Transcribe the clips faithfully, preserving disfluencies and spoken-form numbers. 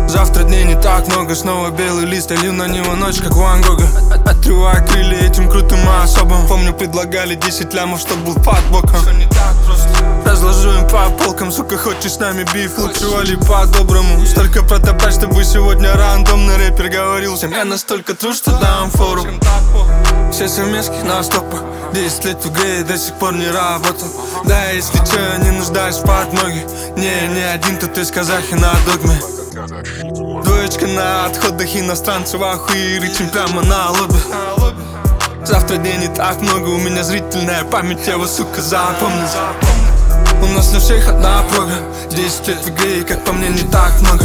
Завтра дней не так много, снова белый лист, лью на него ночь, как Ван Гога. Отрываю крылья этим крутым особам. Помню, предлагали десять лямов, чтоб был под боком. Все не так просто. Разложу им по полкам, сука, хочешь с нами биф, лучше вали по-доброму. Столько протоптать, чтобы сегодня рандомный рэпер говорил всем. Я настолько тру, что дам фору. Все совместки на стопах. Десять лет в игре, до сих пор не работал. Да, если чё, я не нуждаюсь в подмоге. Не, не один тут из казахи на догме. Двоечка на отходах, иностранцы в ахуе, рычим прямо на лобби. Завтра дней не так много, у меня зрительная память, я вас, сука, запомню. У нас на всех одна прога. Десять лет в игре, и как по мне не так много.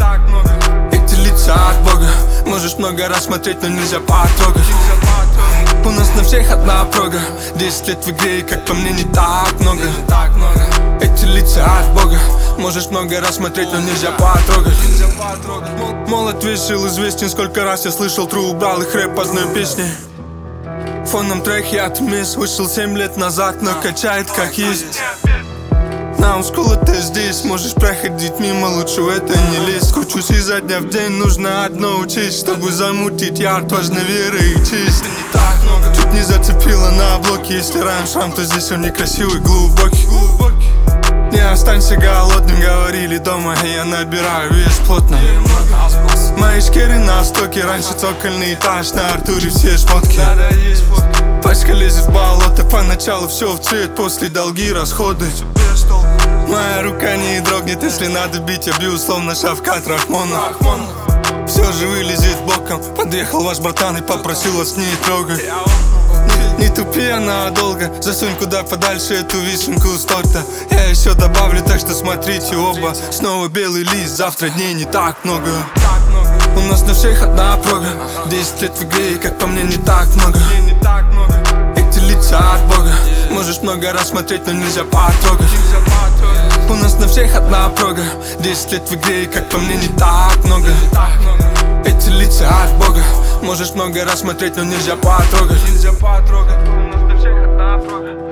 Эти лица от Бога. Можешь много раз смотреть, но нельзя потрогать. У нас на всех одна прога. Десять лет в игре, и как по мне не так много. Эти лица от Бога. Можешь много раз смотреть, но нельзя потрогать. Молод, весел, известен. Сколько раз я слышал тру, убрал их рэп одной песни. Фоном трек я отмес. Вышел семь лет назад, но качает как есть. На ускул ты здесь, можешь проходить мимо, лучше в это не лезть. Кручусь изо дня в день, нужно одно учесть. Чтобы замутить ярд, важна вера и честь. Чуть не зацепило на блоке. Если райм шрам, то здесь он некрасивый, глубокий. Не останься голодным, говорили дома, и я набираю вес плотно. Мои шкеры на стоке, раньше цокольный этаж, на Артуре все шмотки. Пачка лезет в болото, поначалу все в цвет, после долги, расходы. Моя рука не дрогнет, если надо бить, я бью, словно Шавкат Рахмонов. Все же вылезет боком, подъехал ваш братан и попросил вас не трогать. Не тупи, она долго, засунь куда подальше эту вишенку с торта. Я еще добавлю, так что смотрите оба. Снова белый лист, завтра дней не так много. У нас на всех одна прога. Десять лет в игре, и как по мне не так много. Эти лица от Бога. Можешь много раз смотреть, но нельзя потрогать. У нас на всех одна прога. Десять лет в игре, и как по мне не так много. Эти лица от Бога. Можешь много раз смотреть, но нельзя потрогать. У нас на всех одна прога.